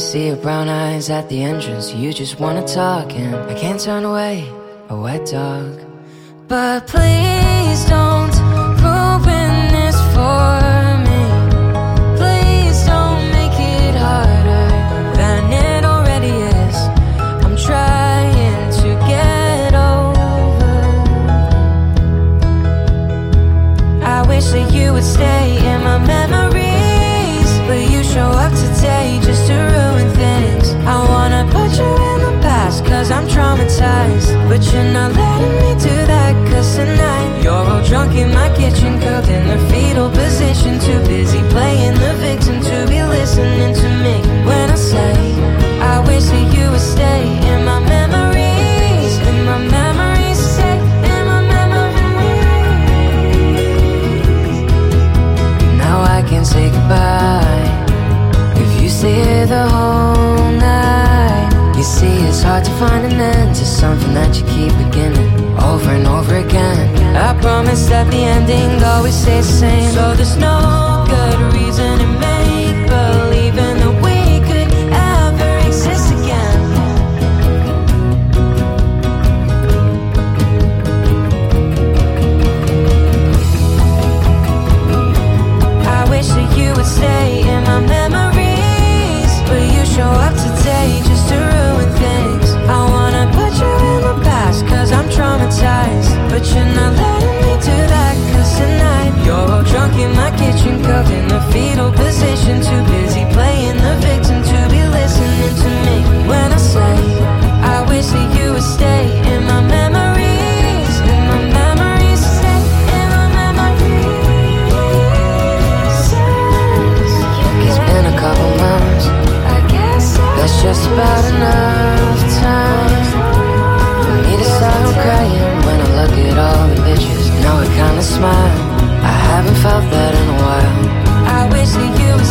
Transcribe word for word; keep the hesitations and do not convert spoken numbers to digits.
see your brown eyes at the entrance. You just wanna talk and I can't turn away, a wet dog. But please don't ruin this for me. Please don't make it harder than it already is. I'm trying to get over. I wish that you would stay in my memories, but you show up today just to ruin things. I wanna put you in the past cause I'm traumatized, but you're not letting me do that. Cause tonight you're all drunk in my kitchen, curled in the fetal position, too busy playing the victim to be listening to me when I say I wish that you would stay in my memories, in my memories, stay in my memories. Now I can say goodbye if you stay here the whole night. You see, it's hard to find an end to something that you keep beginning over and over again. I promise that the ending always stays the same. So there's no good reason to make believing that we could ever exist again. I wish that you would stay in my memories, but you show up today just to ruin things. I wanna put you in the past cause I'm traumatized, but you're not letting me do that. Cause tonight you're all drunk in my kitchen, curled in the fetal position, too busy playing the victim to be listening to me when I say I wish that you would stay in my memories, in my memories, stay in my memories. It's been a couple months, that's just about enough time for me to start crying when I look at all the pictures. Now I kinda smile, I haven't felt that in a while. I wish that you